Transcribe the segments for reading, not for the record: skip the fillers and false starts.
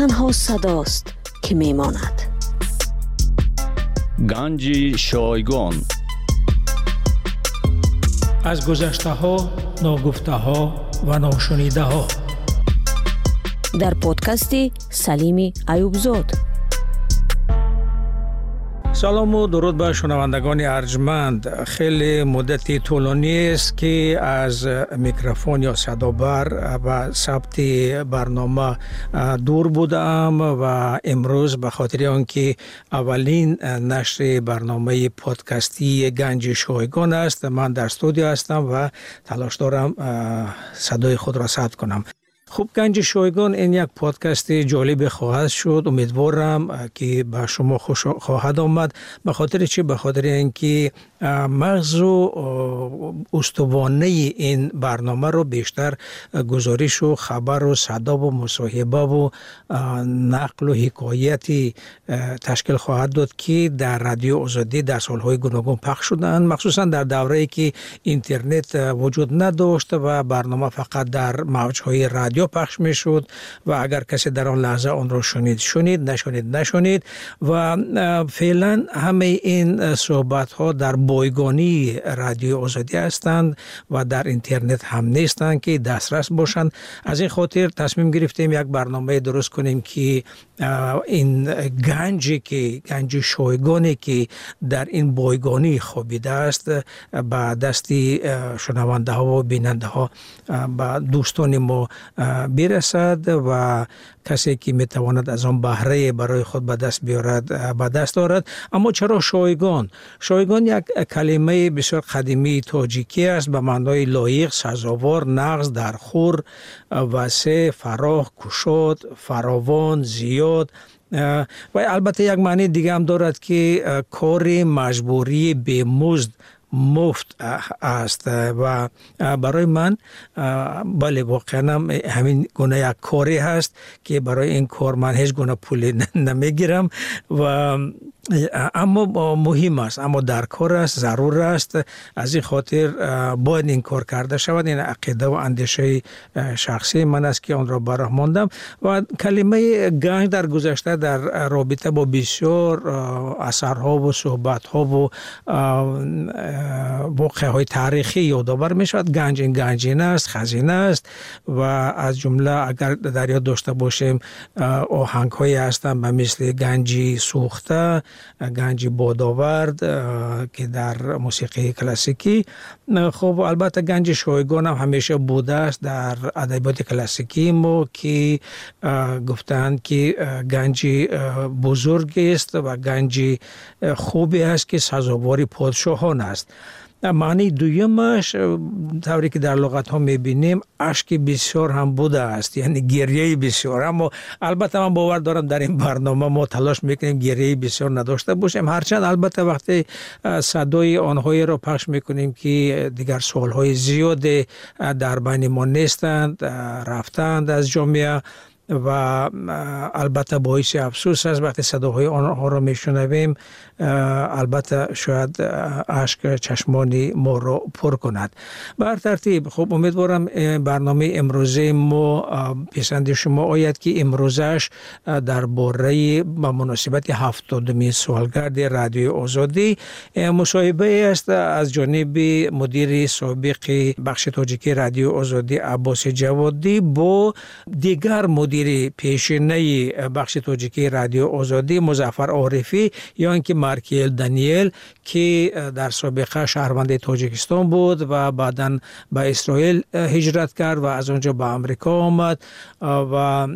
تنها صداست که میماند. گنج شایگان. از گذشته ها، ناگفته ها و ناشنیده ها. در پادکستی سلیمی ایوبزاد. سلام و درود به شنوندگان ارجمند. خیلی مدتی طولانی است که از میکروفون یا صدابر و ثبت برنامه دور بودم و امروز به خاطر آنکه اولین نشر برنامه پادکستی گنج شایگان است، من در استودیو هستم و تلاش دارم صدای خود را ثبت کنم. خوب، گنج شایگان این یک پادکست جالب خواهد شد. امیدوارم که به شما خوش خواهد آمد. به خاطر چی؟ به خاطر اینکه مغز و استوانه این برنامه رو بیشتر گزارش و خبر و صدا و مصاحبه و نقل و حکایتی تشکیل خواهد داد که در رادیو آزادی در سالهای گوناگون پخش شدند، مخصوصا در دوره‌ای که اینترنت وجود نداشت و برنامه فقط در موج‌های رادیو پخش میشد و اگر کسی در آن لحظه آن را شنید، نشنید و فعلا همه این صحبت ها در بایگانی رادیو آزادی هستند و در اینترنت هم نیستند که دسترس باشند. از این خاطر تصمیم گرفتیم یک برنامه درست کنیم که این گنج شایگانی که در این بایگانی خوابیده است به دستی شنونده ها و بیننده ها به دوستان ما برسد و کسی که میتواند از آن بهره برای خود به دست دارد. اما چرا شایگان؟ شایگان یک کلمه بسیار قدیمی تاجیکی است به معنای لایق، سزاوار، نغز، درخور، وسع، فراخ، گشاد، فراوان، زیاد و البته یک معنی دیگه هم دارد که کار مجبوری بی‌مزد، مفت است و برای من بله واقعا همین گونه یک کاری هست که برای این کار من هیچ گونه پولی نمیگیرم و اما مهم است، اما در کار است، ضرور است. از این خاطر باید این کار کرده شود. این عقیده و اندیشه شخصی من است که آن را برآمدم و کلمه گنج در گذشته در رابطه با بسیار اثرها و صحبتها و واقعه‌های تاریخی یادآور می شود. گنجینه است، خزینه است و از جمله اگر در یاد داشته باشیم آهنگ‌هایی هستند به مثل گنجی سوخته، گنج بادآورد که در موسیقی کلاسیکی. خب البته گنج شایگان هم همیشه بوده است در ادبیات کلاسیکی ما که گفتند که گنج بزرگی است و گنج خوبی است که سزاوار پادشاهان است. معنی دویمش طوری که در لغت ها میبینیم اشک بسیار هم بوده است، یعنی گریه بسیار. اما البته من باور دارم در این برنامه ما تلاش میکنیم گریه بسیار نداشته باشیم، هرچند البته وقتی صدای آنهایی را پخش میکنیم که دیگر سالهای زیاد در بین ما نیستند، رفتند از جامعه و البته باعث افسوس است وقتی صداهای آنها را میشنویم. البته شاید اشک چشمان ما را پر کند. بر ترتیب خب امیدوارم برنامه امروزه ما پسند شما آید که امروزش درباره با مناسبت 70مین سالگرد رادیو آزادی مصاحبه است از جانب مدیر سابق بخش تاجیکی رادیو آزادی عباس جوادی با دیگر مدیر پیشینه بخش تاجیکی رادیو آزادی مظفر عارفی یا اینکه مارکیل دانیل که در سابقه شهروند تاجیکستان بود و بعداً به اسرائیل هجرت کرد و از آنجا به آمریکا آمد و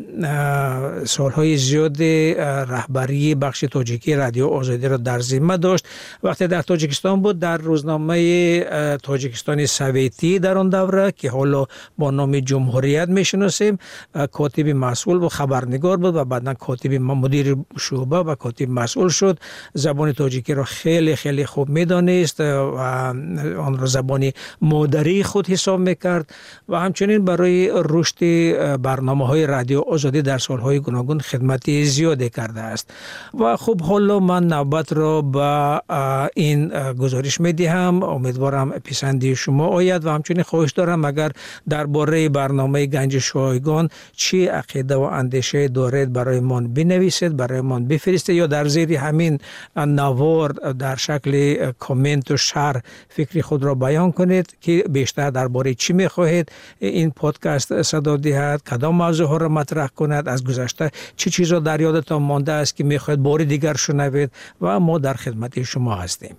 سالهای زیاد رهبری بخش تاجیکی رادیو آزادی را در ذمه داشت. وقتی در تاجیکستان بود در روزنامه تاجیکستان سویتی در آن دوره که حالا با نام جمهوریت میشناسیم کاتب مسئول و خبرنگار بود و بعداً کاتب مدیر شعبه و کاتب مسئول شد. زبان تاجیکی را خیلی خیلی خوب میدانست و آن را زبان مادری خود حساب میکرد و همچنین برای رشد برنامه‌های رادیو آزادی در سالهای گوناگون خدمت زیادی کرده است. و خب حالا من نوبت را به این گزارش میدهم. امیدوارم پسند شما آید و همچنین خواهش دارم اگر درباره برنامه گنج شایگان چی عقیده عقیده و اندیشه دارید برای من بنویسید، برای من بفرستید یا در زیر همین نوار در شکل کامنت و شرح فکری خود را بیان کنید که بیشتر درباره چی می‌خواهید این پادکست صدا دهد، کدام موضوع ها را مطرح کند، از گذشته چه چیزا در یادتان مانده است که می‌خواهید بار دیگر شنوید و ما در خدمت شما هستیم.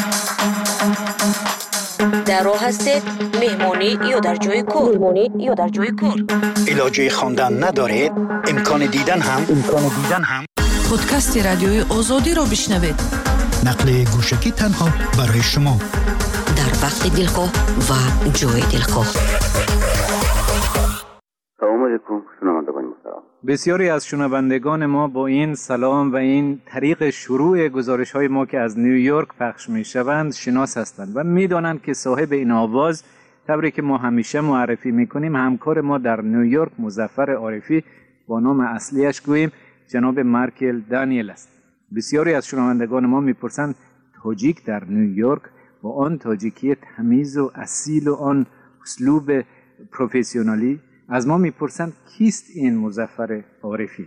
در راه هستید مهمانی یا در جای کار علاجه خواندن ندارید، امکان دیدن هم پادکست رادیوی آزادی را بشنوید. نقل گوشکی تنها برای شما در وقت دلخواه و جای دلخواه. سلام علیکم شنوندگان محترم. بسیاری از شنوندگان ما با این سلام و این طریق شروع گزارش‌های ما که از نیویورک پخش می‌شوند شناس هستند و می‌دانند که صاحب این آواز، طوری که ما همیشه معرفی می‌کنیم، همکار ما در نیویورک مظفر عارفی با نام اصلیش گوییم جناب مایکل دانیل است. بسیاری از شنوندگان ما می‌پرسند تاجیک در نیویورک با آن تاجیکی تمیز و اصیل و آن اسلوب پروفسیونالی از ما میپرسند کیست این مظفر عارفی؟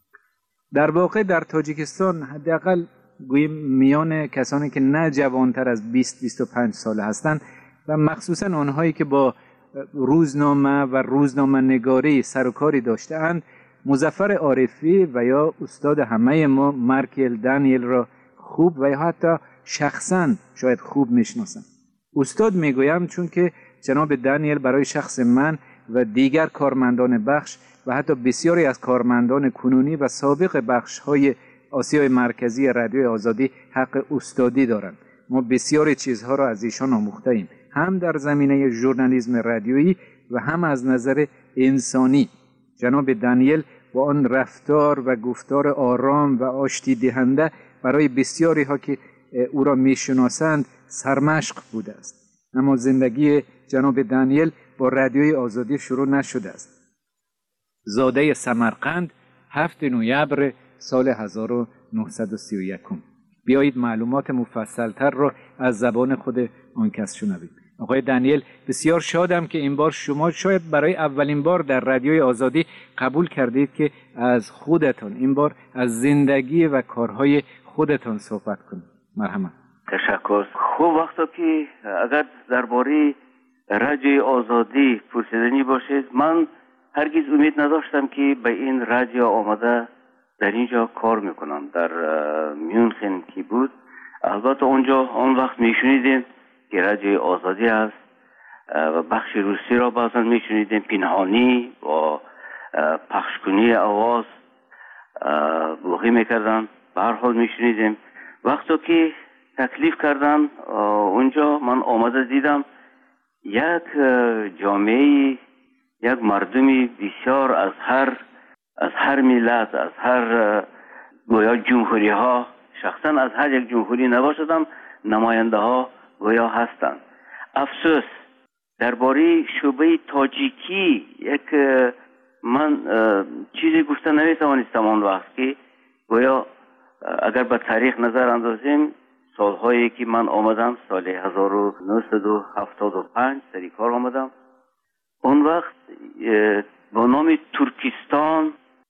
در واقع در تاجیکستان حداقل گوییم میان کسانی که نه جوانتر از 20-25 ساله هستند و مخصوصا آنهایی که با روزنامه و روزنامه نگاری سر و کاری داشته‌اند، مظفر عارفی و یا استاد همه ما مایکل دانیل را خوب و یا حتی شخصا شاید خوب میشناسند. استاد میگویم چون که جناب دانیل برای شخص من و دیگر کارمندان بخش و حتی بسیاری از کارمندان کنونی و سابق بخش‌های آسیای مرکزی رادیوی آزادی حق استادی دارند. ما بسیاری چیزها را از ایشان آموخته‌ایم، هم در زمینه ژورنالیسم رادیویی و هم از نظر انسانی. جناب دانیل با آن رفتار و گفتار آرام و آشتی دهنده برای بسیاری ها که او را میشناسند سرمشق بوده است. اما زندگی جناب دانیل با رادیوی آزادی شروع نشده است. زاده سمرقند 7 نوامبر سال 1931. بیایید معلومات مفصلتر را از زبان خود آن کس شنوید. آقای دانیل، بسیار شادم که این بار شما شاید برای اولین بار در رادیوی آزادی قبول کردید که از خودتان این بار از زندگی و کارهای خودتان صحبت کنید. مرحبا. تشکر. خوب وقتا که اگر درباره رادیوی آزادی پرسیدنی باشید، من هرگز امید نداشتم که به این رادیو آمده در اینجا کار میکنم. در میونخن که بود، البته اونجا آن وقت میشنیدیم که رادیوی آزادی است و بخش روسی را بعضا میشنیدیم پنهانی و پخشکنی آواز بلوغی میکردن. به هر حال میشنیدیم. وقتی که تکلیف کردن اونجا، من آمده دیدم یک جامعه، یک مردمی بسیار از هر ملت، از هر گویا جمهوری ها، شخصا از هر یک جمهوری نباشدم، نماینده ها گویا هستند. افسوس درباره شعبه تاجیکی من چیزی گفته نمیتوانستم آن وقت که گویا اگر به تاریخ نظر اندازیم، سالهایی که من آمدم، سال 1975 سری کار آمدم، اون وقت با نام ترکستان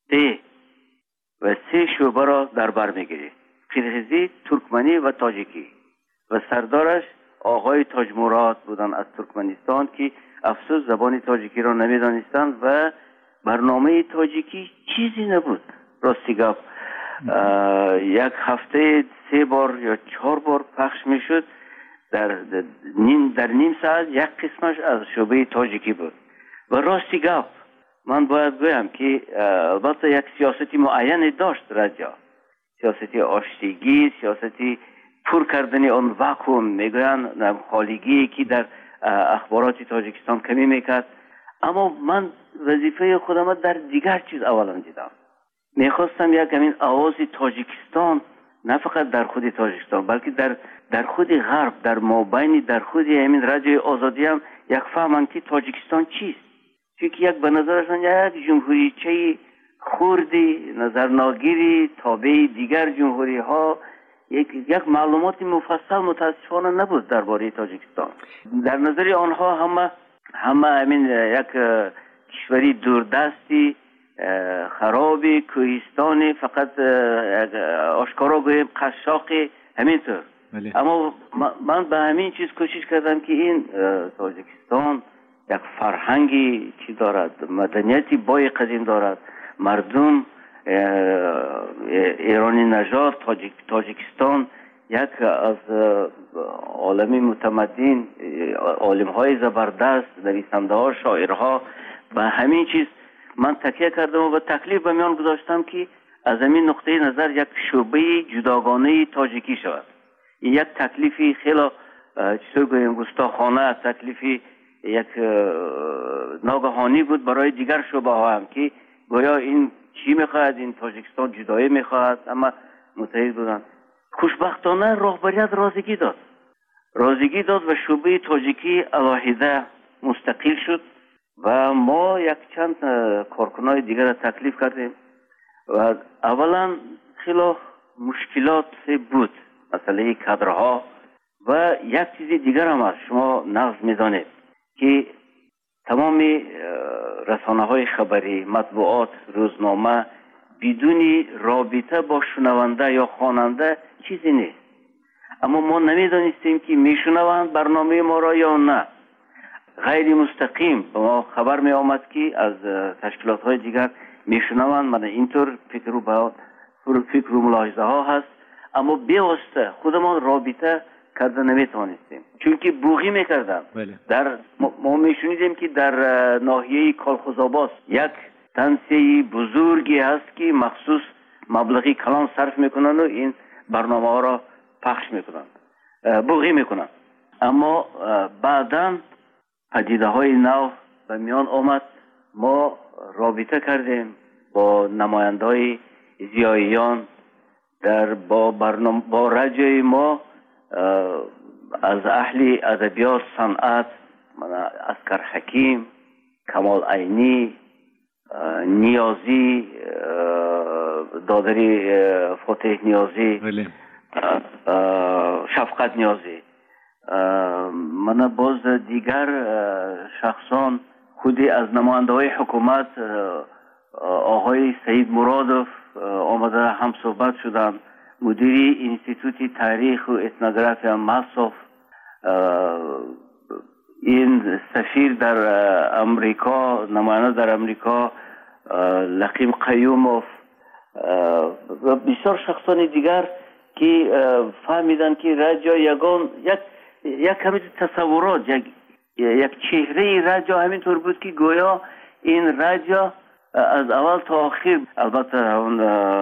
و 3 شعبه را در بر میگیرید: قرغیزی، ترکمنی و تاجیکی، و سردارش آقای تاج مراد بودن از ترکمنستان که افسوس زبان تاجیکی را نمیدانستند و برنامه تاجیکی چیزی نبود. راستی گفت یک هفته 3 بار یا 4 بار پخش میشد. در نیم ساعت یک قسمش از شعبه تاجیکی بود. و راستی گفت من باید گویم که البته یک سیاستی معین داشت رادیو، سیاستی آشتیگی، سیاستی پر کردن آن واکوم، میگویند خالیگی که در اخبارات تاجیکستان کمی میکرد. اما من وظیفه خودم در دیگر چیز اولا دیدم. میخواستم یک همین آواز تاجیکستان، نه فقط در خود تاجیکستان بلکه در خود غرب، در مابین در خود همین رادیوی آزادی هم یک فهمن که تاجیکستان چیست. چون یک به نظرشان یک جمهوریچه خوردی، نظرناگیری، تابع دیگر جمهوری ها، یک معلومات مفصل متاسفانه نبود درباره تاجیکستان. در نظر آنها همه همین یک کشوری دوردستی خرابی، کوهستانی، فقط آشکارا گوییم قشاقی، همینطور. اما من به همین چیز کوشش کردم که این تاجیکستان یک فرهنگی چی دارد، مدنیتی بای قدیم دارد، مردم ایرانی نژاد، تاجیکستان یک از عالمی متمدن، عالم های زبردست، نویسنده ها، شاعرها، و همین چیز من تکیه کردم و تکلیف به میان گذاشتم که از همین نقطه نظر یک شعبه جداگانه تاجیکی شود. این یک تکلیفی خیلی چطور گویم گستاخانه، تکلیفی یک ناگهانی بود برای دیگر شعبه ها هم که گویا این چی میخواهد، این تاجیکستان جدایی میخواهد، اما متحد بودند. خوشبختانه رهبریت رازیگی داد و شعبه تاجیکی علاهیده مستقل شد و ما یک چند کارکنای دیگر تکلیف کردیم و اولا خیلی مشکلات بود، مسئله کادرها و یک چیز دیگر هم هست. شما نقض میدانید که تمام رسانه های خبری، مطبوعات، روزنامه بدون رابطه با شنونده یا خواننده چیزی نیست. اما ما نمیدانستیم که میشنوند برنامه ما را یا نه. غیر مستقیم به ما خبر می آمد که از تشکیلات های دیگر میشنوند. من اینطور فکر و ملاحظه ها هست، اما بیواسطه خودمان رابطه کرده نمیتوانستیم، چون که بوغی میکردن. در ما میشنیدیم که در ناحیه کالخوزآباد یک تنسیه بزرگی هست که مخصوص مبلغی کلان صرف میکنن و این برنامه ها را پخش میکنن، بوغی میکنن. اما بعداً پدیده های نو به میان آمد. ما رابطه کردیم با نماینده های زیاییان با رجای ما از اهل ادبیات، صنعت، اسکر حکیم، کمال عینی، نیازی، دادری فتح نیازی، شفقت نیازی، من باز دیگر شخصان خودی از نماینده های حکومت، آقای سید مرادوف آمده هم صحبت شدن، مدیری انستیتوت تاریخ و اتنوگرافی مصرف، این سفیر در امریکا، نماینده در امریکا لقیم قیوموف و بسیار شخصان دیگر که فهمیدن که رجا یک همین تصورات، یک چهره رجا همینطور بود که گویا این رجا از اول تا آخر، البته اون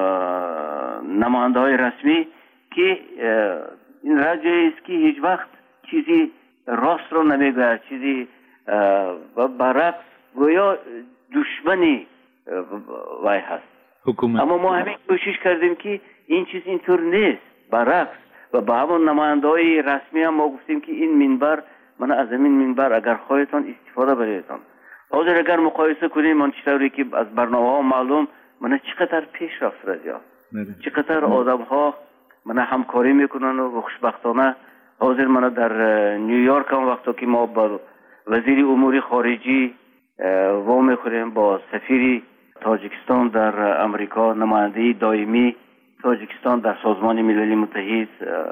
نماینده های رسمی، که این رجایی است که هیچ وقت چیزی راست رو نمیگوید، چیزی و برعکس گویا دشمنی وای هست حکومت. اما ما همین کوشش کردیم که این چیز اینطور نیست، برعکس. و با همون نماینده های رسمی هم ما گفتیم که این منبر، من از این منبر اگر خواهیتان استفاده بریدتان. حاضر اگر مقایسه کنیم من چطوری که از برنامه ها معلوم من چقدر پیش رفت رجا، چقدر آدم ها من همکاری میکنن و خوشبختانه حاضر من در نیویورک هم وقتا که ما با وزیر امور خارجی وا میخوریم، با سفیر تاجیکستان در امریکا، نماینده دائمی تاجیکستان در سازمان ملل متحد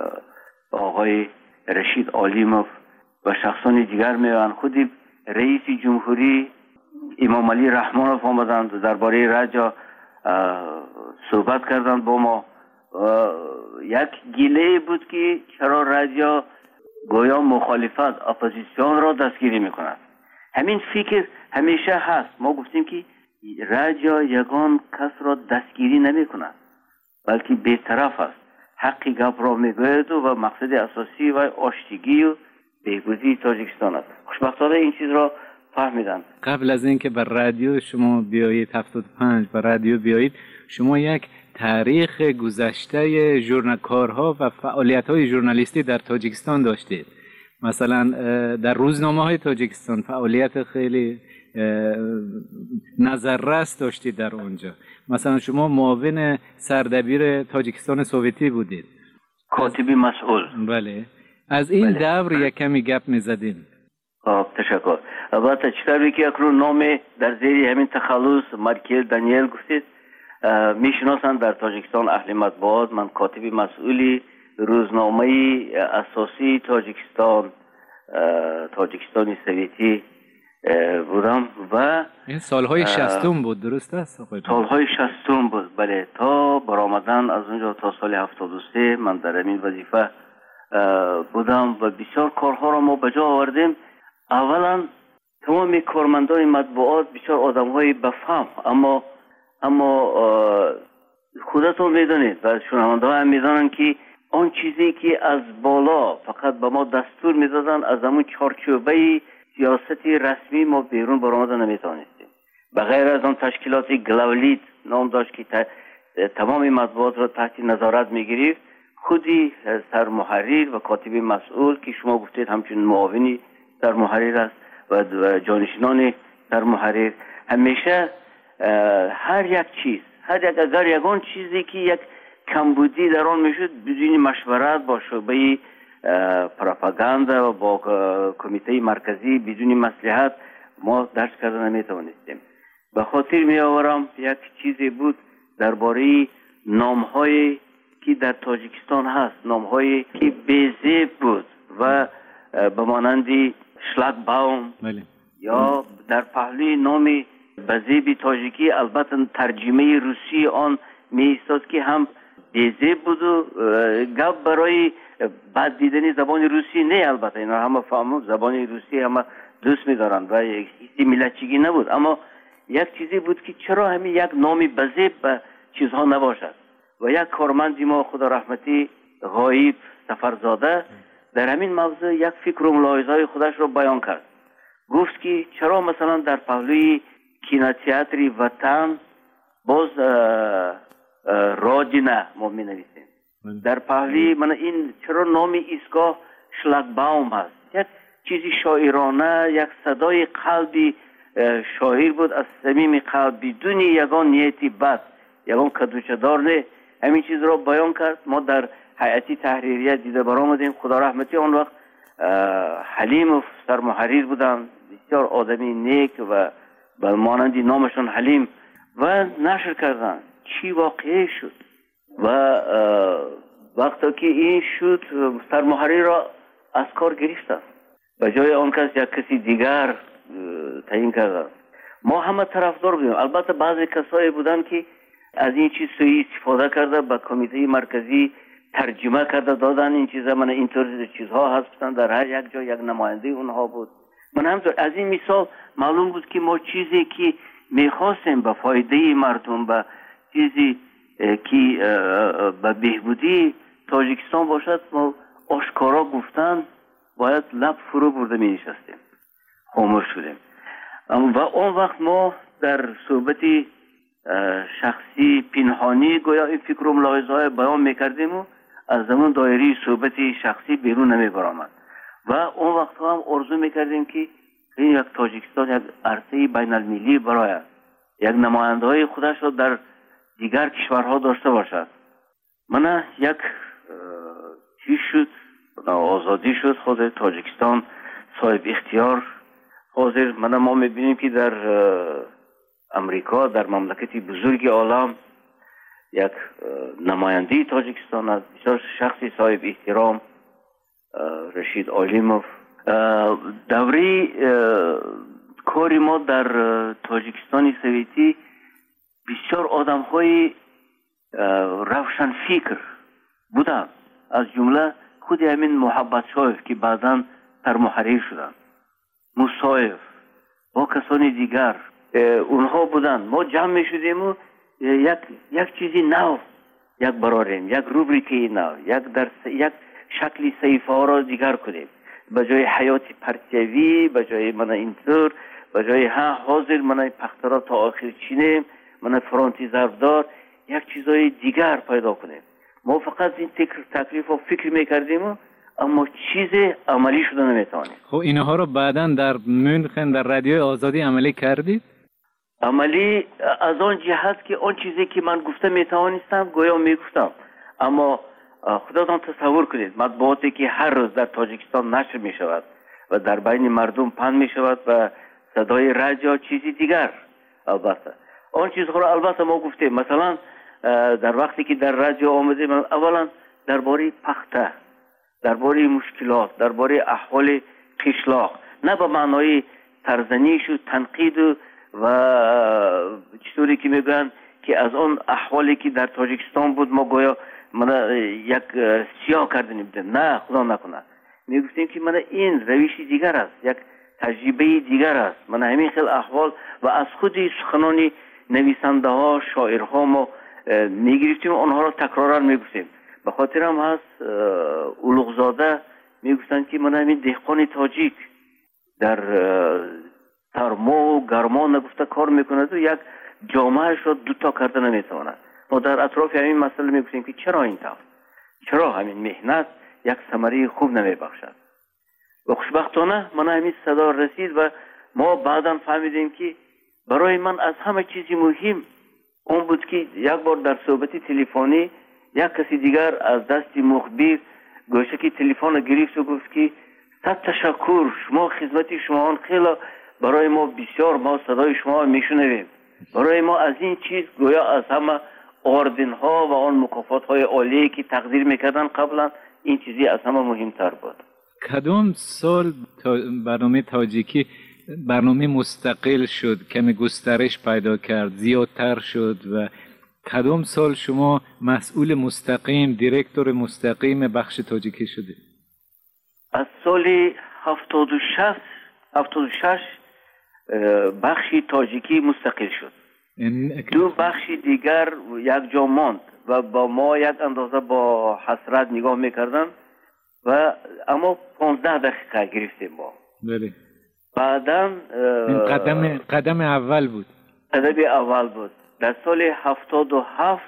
آقای رشید عالیموف و شخصان دیگر میان، خودی رئیس جمهوری امام علی رحمانوف آمدند درباره رجا صحبت کردند با ما. یک گله بود که چرا رجا گویا مخالفت، اپوزیسیون را دستگیری میکند. همین فکر همیشه هست. ما گفتیم که رجا یگان کس را دستگیری نمیکند، بلکه بی‌طرف است، حقی گپ را میگوید و مقصد اساسی و آشتگی و بهبودی تاجیکستان است. خوشبختانه این چیز را فهمیدن. قبل از اینکه بر رادیو شما بیایید 75 بر رادیو بیایید، شما یک تاریخ گذشته کارها و فعالیت‌های ژورنالیستی در تاجیکستان داشتید. مثلا در روزنامه‌های تاجیکستان فعالیت خیلی نظررس داشتید در اونجا. مثلا شما معاون سردبیر تاجیکستان سوویتی بودید، کاتبی مسئول. بله. از این دور یک کمی گپ می‌زدیم. تشکر. البته چطوری که اکنون نام در زیر همین تخلص مایکل دانیل گفتید میشناسند در تاجیکستان اهل مطبوعات. من کاتب مسئولی روزنامه اساسی تاجیکستانی سویتی بودم و این سالهای 60 بود، درست است؟ سالهای 60 بود، بله. تا برآمدن از اونجا تا سال 73 من در این وظیفه بودم و بسیار کارها را ما به جا آوردیم. اولا تمام کارمندان مطبوعات بسیار آدم‌های بفهم، اما خودتون میدونید و شنونده‌ها هم میدونن که آن چیزی که از بالا فقط به ما دستور میدادن از همون چارچوبه سیاستی رسمی ما بیرون برآمدن نمیتونستیم. بغیر از آن تشکیلات گلاولیت نام داشت که تمام مطبوعات را تحت نظارت میگرفت. خودی سرمحرر و کاتب مسئول که شما گفتید همچنین معاونی سرمحرر است و جانشینان سرمحرر همیشه هر یک چیز، اگر یگان چیزی که یک کمبودی در آن میشد بدون مشورت با شعبه پروپاگاندا و با کمیته مرکزی بدون مصلحت ما درس کردن نمیتوانستیم. به خاطر می آورم یک چیزی بود درباره نام‌هایی که در تاجیکستان هست، نام‌هایی که بی‌زیب بود و به مانند شلاگباوم یا در پهلوی نام بزیب تاجیکی البته ترجمه روسی آن می ایستاد که هم بی‌زیب بود و گپ برای بد دیدن زبان روسی نه. البته اینا همه فهمون زبان روسی همه دوست می‌دارند و هیچ ملتچگی نبود، اما یک چیزی بود که چرا همین یک نام بزیب به چیزها نباشد. و یک کارمندی ما خدا رحمتی غایب سفرزاده در همین موضوع یک فکر و ملاحظه‌های خودش رو بیان کرد. گفت که چرا مثلا در پهلوی کینوتئاتر وطن باز رادینه ما می نویسیم، در پهلوی من این چرا نام ایستگاه شلاگباوم هست. یک چیزی شاعرانه، یک صدای قلبی شاعر بود از صمیم قلب بدون یگان نیتی بد، یگان کدوچدار نه. همین چیز را بیان کرد. ما در هیئت تحریریه دیده برآمدیم. خدا رحمتی آن وقت حلیم و سرمحرر بودن، بسیار آدمی نیک و به مانندی نامشون حلیم و نشر کردن. چی واقعی شد و وقتی که این شد سرمحرر را از کار گرفتن، به جای آن کس یک کسی دیگر تعیین کردن. ما همه طرفدار بودیم. البته بعضی کسایی بودن که از این چیز سوی استفاده کرده به کمیته مرکزی ترجمه کرده دادن این چیزا. من اینطور چیزها هستن در هر یک جا یک نماینده اونها بود. من همطور از این مثال معلوم بود که ما چیزی که میخواستیم به فایده مردم، به چیزی که به بهبودی تاجیکستان باشد، ما آشکارا گفتن باید لب فرو برده می نشستیم، خاموش شدیم. و اون وقت ما در صحبت شخصی پنهانی گویا این فکر و ملاحظه های بیان میکردیم و از زمان دایره صحبت شخصی بیرون نمی برآمد. و اون وقت هم آرزو میکردیم که این یک تاجیکستان یک عرصه بین المللی برای یک نماینده های خودش را در دیگر کشورها داشته باشد. من یک چیز شد، آزادی شد، خود تاجیکستان صاحب اختیار حاضر. ما میبینیم که در امریکا، در مملکتی بزرگ عالم، یک نماینده تاجیکستان است، بسیار شخصی صاحب احترام، رشید آلیموف. دوره کاری ما در تاجیکستان سویتی بسیار آدم های روشن فکر بودن، از جمله خود همین محبت شایف که بعداً سرمحرر شدن، مصایف با کسانی دیگر اونها بودن. ما جمع می شدیم و یک چیزی نو یک براریم، یک روبریکی نو، یک شکلی صحیفه ها را دیگر کنیم. به جای حیات پرتیوی، به جای من اینطور، به جای حاضر من پخترا تا آخر چینیم، من فرانتی ضربدار، یک چیزای دیگر پیدا کنیم. ما فقط این تکلیف و فکر میکردیم اما چیز عملی شده نمیتوانیم. خب اینها رو بعداً در مونخن در رادیوی آزادی عملی کردید؟ عملی از آن جهت که آن چیزی که من گفته میتوانستم گویا میگفتم. اما خودتان تصور کنید مطبوعاتی که هر روز در تاجیکستان نشر میشود و در بین مردم پخش می شود و صدای رعد یا چیزی دیگر. البته آن چیزها را البته ما گفتیم، مثلا در وقتی که در رادیو آمدیم اولا درباره پخته، درباره مشکلات، درباره احوال قشلاق، نه به معنای ترزنیش و تنقید و چطوری که میگن که از اون احوالی که در تاجیکستان بود ما گویا من یک سیاه کردنیم بودیم، نه خدا نکنه، میگفتیم که من این روشی دیگر است، یک تجربه دیگر است. من همین خیلی احوال و از خود سخنانی نویسنده ها شاعرها ما میگرفتیم، آنها را تکرارا میگفتیم. به خاطر هم هست اولوغزاده میگفتن که من همین دهقان تاجیک در سرما و گرما نگفته کار میکند و یک جامعهش را دوتا کرده نمیتواند. ما در اطراف همین مسئله میگفتیم که چرا این طور، چرا همین مهنت یک ثمره خوب نمیبخشد. و خوشبختانه من همین صدا رسید و ما بعدا فهمیدیم که برای من از همه چیزی مهم اون بود که یک بار در صحبت تلفنی یک کسی دیگر از دست مخبر گوشه که تلفن گرفت و گفت که صد تشکر، شما خدمت شما خیلی برای ما بسیار، ما صدای شما میشنویم، برای ما از این چیز گویا از همه آردن ها و آن مکافات های عالی که تقدیر میکردن قبلا این چیزی از همه مهمتر بود. کدام سال برنامه تاجیکی برنامه مستقل شد، کمی گسترش پیدا کرد، زیادتر شد و کدام سال شما مسئول مستقیم، دیرکتور مستقیم بخش تاجیکی شده؟ از سال 76 بخشی تاجیکی مستقل شد. دو بخشی دیگر یک جا ماند و با ما یک اندازه با حسرت نگاه میکردن و اما 15 دقیقه گرفتیم ما. بله. بعداً قدم اول بود. قدم اول بود. در سال 77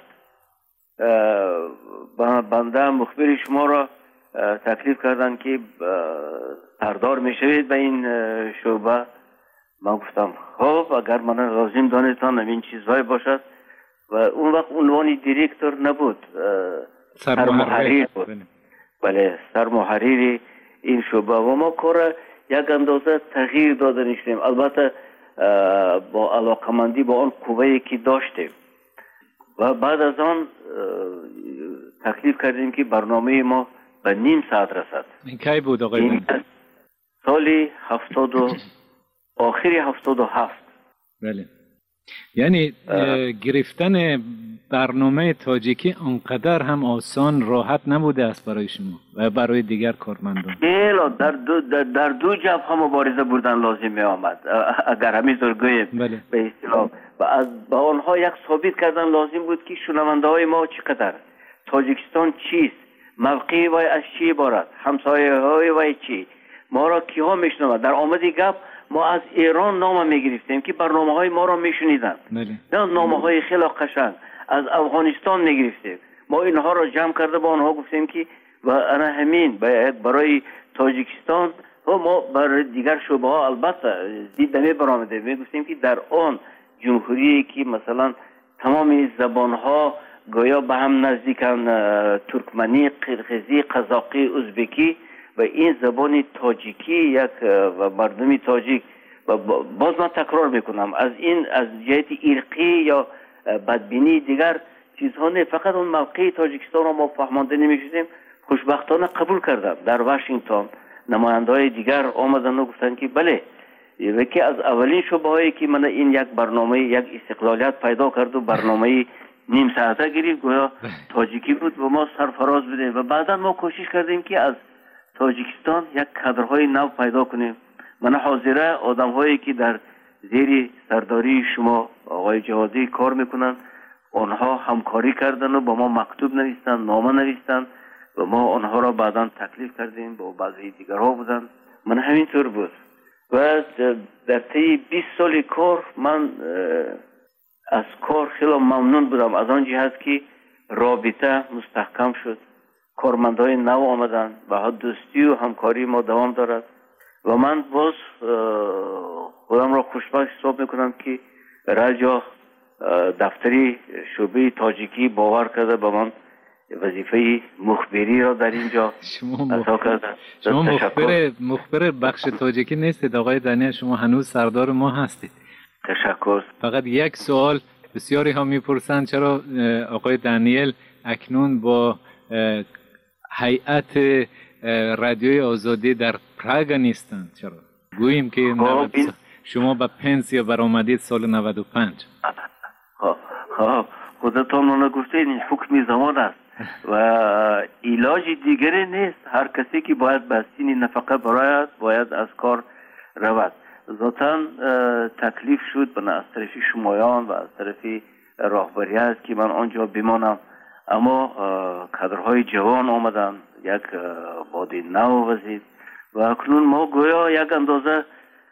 بنده مخبر شما را تکلیف کردن که سردار میشوید به این شعبه. من گفتم خب اگر من لازم دانستان این چیزهای باشد و اون وقت عنوان دیرکتور نبود، سرمحریر بود. بله، سرمحریر این شعبه و ما کار یک اندازه تغییر داده نشدیم، البته با علاقمندی با آن قوه‌ای که داشتیم و بعد از آن تکلیف کردیم که برنامه ما به نیم ساعت رسد. این کی بود آقای؟ سال آخری 77. بله. یعنی گرفتن برنامه تاجیکی انقدر هم آسان راحت نبوده است برای شما و برای دیگر کارمندان. در دو جبهه مبارزه بردن لازم می آمد اگر همینطور گوییم. بله. به اصطلاح و با آنها یک ثابت کردن لازم بود که شنونده های ما چقدر، تاجیکستان چیست، موقعی وای از چی عبارت، همسایه های وای چی، ما را کیها میشنوند. در آمدی گپ ما از ایران نام میگرفتیم که برنامه های ما را میشنیدن، نه نامه های خیلی قشنگ. از افغانستان میگرفتیم، ما اینها را جمع کرده با آنها گفتیم که و انا همین برای تاجیکستان و ما برای دیگر شعبه ها البته دید نمی برآمده. میگفتیم که در آن جمهوری که مثلا تمام زبان ها گویا به هم نزدیکن، ترکمنی، قرقیزی، قزاقی، ازبکی و این زبان تاجیکی یک و مردمی تاجیک و باز من تکرار میکنم از این از جهت ارقی یا بدبینی دیگر چیزها نه، فقط اون موقع تاجیکستان را ما فهمانده نمیشدیم. خوشبختانه قبول کردم. در واشنگتن نماینده‌های دیگر آمدن و گفتن که بله، یکی از اولین شعبه هایی که من این یک برنامه یک استقلالیت پیدا کرد و برنامه نیم ساعته گرفت گویا تاجیکی بود و ما سرفراز بودیم و بعدا ما کوشش کردیم که از تاجیکستان یک کادرهای نو پیدا کنیم. من حاضره آدم هایی که در زیر سرداری شما آقای جوادی کار میکنن، آنها همکاری کردن و با ما مکتوب نوشتن، نامه نوشتن و ما آنها را بعدا تکلیف کردیم، با بعضی دیگرها بودن. من همینطور بود و در طی 20 سال کار من از کار خیلی ممنون بودم، از آن جهت که رابطه مستحکم شد، کارمندای نو آمدن و دوستی و همکاری ما دوام دارد و من باز خودم را خوشبخت حساب میکنم که رجا دفتری شعبه تاجیکی باور کرده به من وظیفه مخبری را در اینجا ادا کردم. شما مخبر بخش تاجیکی نیستید آقای دانیل، شما هنوز سردار ما هستید. تشکر. فقط یک سوال بسیاری ها میپرسند چرا آقای دانیل اکنون با هیئت رادیوی آزادی در پراگ نیستند؟ چرا گوییم که شما به پنسیا برآمدید سال 95. خودتان اون گفته این حکم زمان است و علاج دیگری نیست. هر کسی که باید به سین نفقه برآید باید از کار رود. ذاتاً تکلیف شد از طرف شمایان و از طرف راهبریت که من آنجا بمانم، اما کادرهای جوان آمدن، یک باد نو وزید و اکنون ما گویا یک اندازه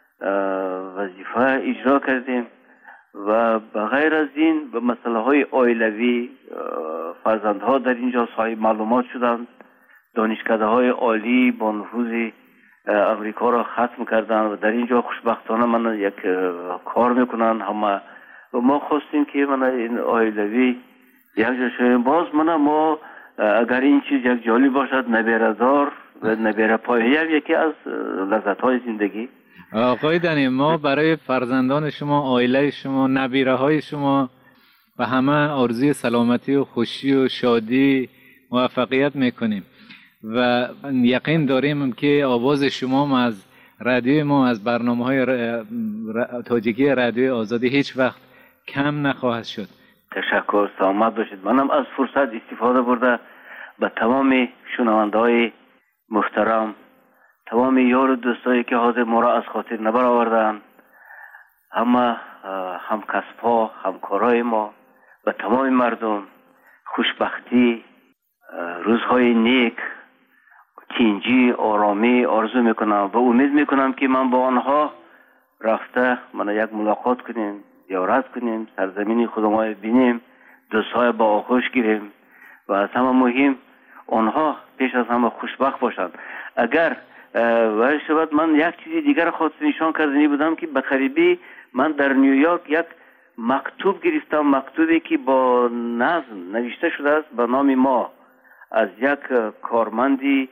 وظیفه اجرا کردیم و بغیر از این به مسئله های عائلوی فرزندها در اینجا صاحب معلومات شدند. دانشکده های عالی با نفوذ امریکا را ختم کردن و در اینجا خوشبختانه من یک کار میکنن همه و ما خواستیم که من این عائلوی یک جا شویم. باز ما اگر این چیز یک جالب باشد نبیردار و نبیره پایه یکی از لذت های زندگی. آقای دنی، ما برای فرزندان شما، عائله شما، نبیره های شما و همه آرزوی سلامتی و خوشی و شادی موفقیت میکنیم و یقین داریم که آواز شما از رادیوی ما، از برنامه‌های تاجیکی رادیوی آزادی هیچ وقت کم نخواهد شد. تشکر، سلامت باشید. منم از فرصت استفاده برده به تمام شنونده‌های محترم، تمام یار و دوستایی که حاضر ما را از خاطر نبر آوردن، همه همکسب‌ها، همکارای ما و تمام مردم خوشبختی، روزهای نیک، تینجی، آرامی آرزو میکنم و امید میکنم که من با آنها رفته من یک ملاقات کنیم، زیارت کنیم، سرزمین خودمان بینیم، دوستهای با آغوش گیریم و از همه مهم آنها پیش از همه خوشبخت باشند. اگر و شاید من یک چیزی دیگر خواست نشان کردنی بودم که بقریبی من در نیویورک یک مکتوب گرفتم، مکتوبی که با نظم نوشته شده است به نام ما از یک کارمندی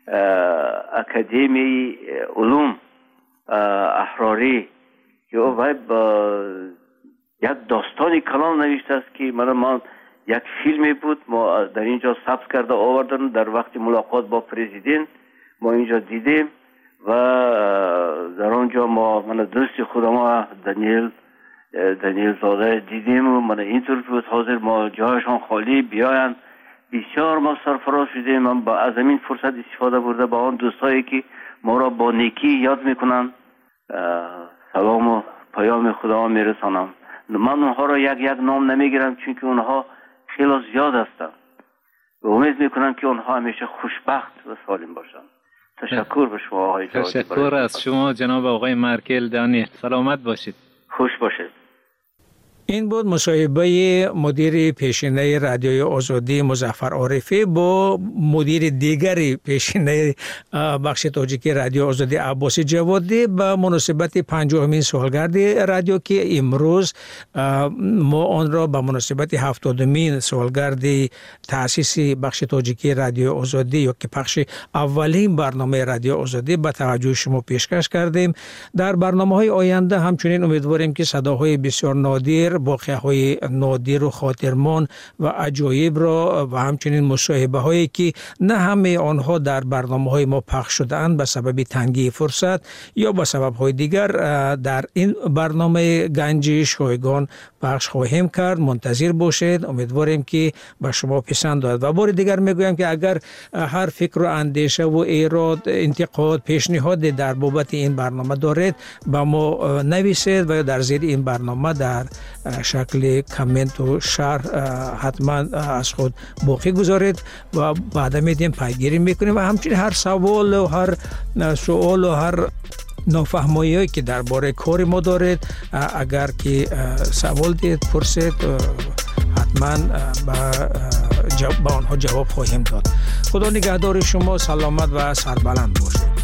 اکادمی علوم احراری که او با یک داستانی کلام نوشته است که من یک فیلمی بود ما در اینجا ثبت کرده آوردن. در وقت ملاقات با پرزیدنت ما اینجا دیدیم و در آنجا من دوست خودم دانیل زاده دیدیم و من اینطور بود حاضر ما جایشان خالی بیاین. بسیار ما سرفراز شدیم. من با از این فرصت استفاده برده با آن دوستایی که ما را با نیکی یاد میکنن سلام و پیام خدا میرسانم. من اونها را یک نام نمیگیرم چون که اونها خیلی زیاد هستند و امید میکنم که اونها همیشه خوشبخت و سالم باشند. تشکر به شما آقای جوادی. تشکر از شما جناب آقای مارکل دانیل. سلامت باشید. خوش باشید. این بود مصاحبه مدیر پیشینه رادیوی آزادی مظفر عارفی با مدیر دیگری پیشینه بخش تاجیکی رادیو آزادی عباس جوادی به مناسبت 50مین سالگرد رادیو که امروز ما آن را به مناسبت 70مین سالگرد تأسیس بخش تاجیکی رادیو آزادی یا که پخش اولین برنامه رادیو آزادی به توجه شما پیشکش کردیم. در برنامه‌های آینده همچنین امیدواریم که صداهای بسیار نادر، واقعه‌های نادر و خاطرمان و عجایب را و همچنین مصاحبه هایی که نه همه آنها در برنامه‌های ما پخش شده‌اند به سبب تنگی فرصت یا به سبب‌های دیگر در این برنامه گنج شایگان پخش خواهیم کرد. منتظر باشید. امیدواریم که به شما پسند آید و بار دیگر میگویم که اگر هر فکر و اندیشه و ایراد، انتقاد، پیشنهاد در بابت این برنامه دارید با ما نویسید و در زیر این برنامه در شکل کامنت و شرح حتما از خود باقی گذارید و بعد میدیم پیگیری میکنیم و همچنین هر سوال و هر سوال و هر نافهمایی که درباره کار ما دارید اگر که سوال دید پرسید حتما به آنها جواب خواهیم داد. خدا نگهدار شما. سلامت و سربلند باشید.